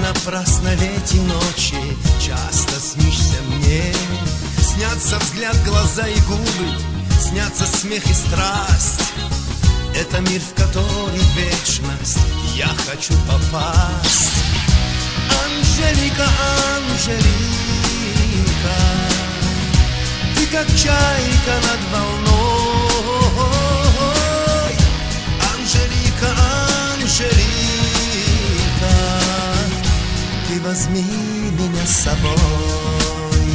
напрасно в эти ночи часто снишься мне. Снятся взгляд, глаза и губы, снятся смех и страсть. Это мир, в который вечность я хочу попасть. Анжелика, Анжелика, ты как чайка над волной. Анжелика, Анжелика, ты возьми меня с собой.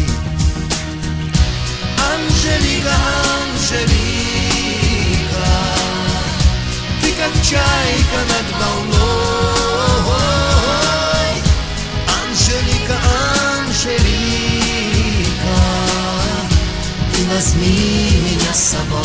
Анжелика, Анжелика, ты как чайка над волной. Анжелика, Анжелика, ты возьми меня с собой.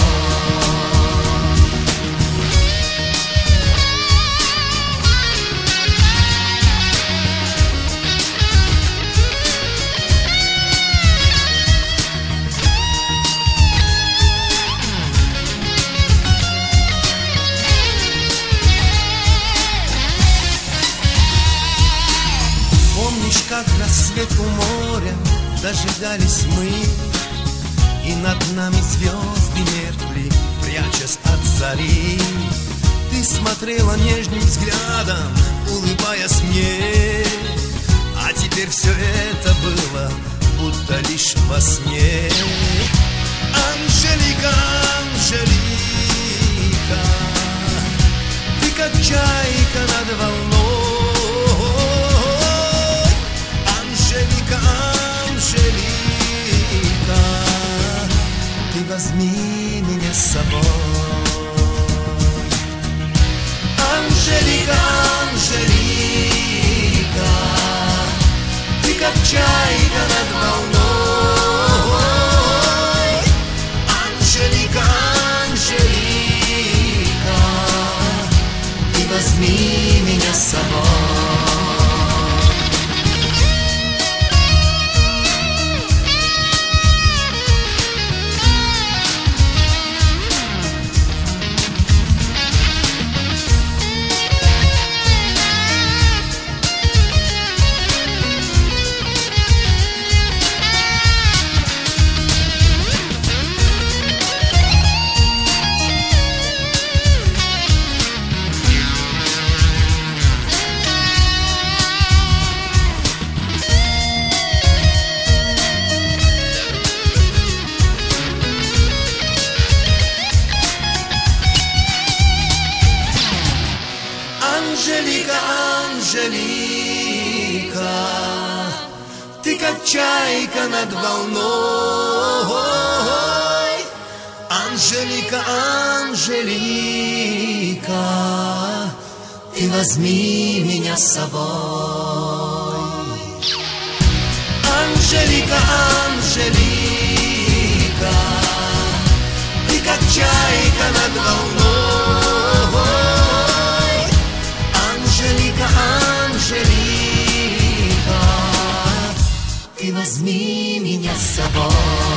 Как рассвет у моря дожидались мы, и над нами звезды меркли, прячась от зари. Ты смотрела нежным взглядом, улыбаясь мне, а теперь все это было будто лишь во сне. Анжелика, Анжелика, ты как чайка над волной. Анжелика, Анжелика, ты возьми меня с собой. Анжелика, Анжелика, ты как чайка над волной. Анжелика, Анжелика, ты возьми меня с собой. Анжелика, Анжелика, ты как чайка над волной. Анжелика, Анжелика, ты возьми меня с собой. Анжелика, Анжелика, ты как чайка над волной. Анжелика, Анжелика, ты возьми меня с собой.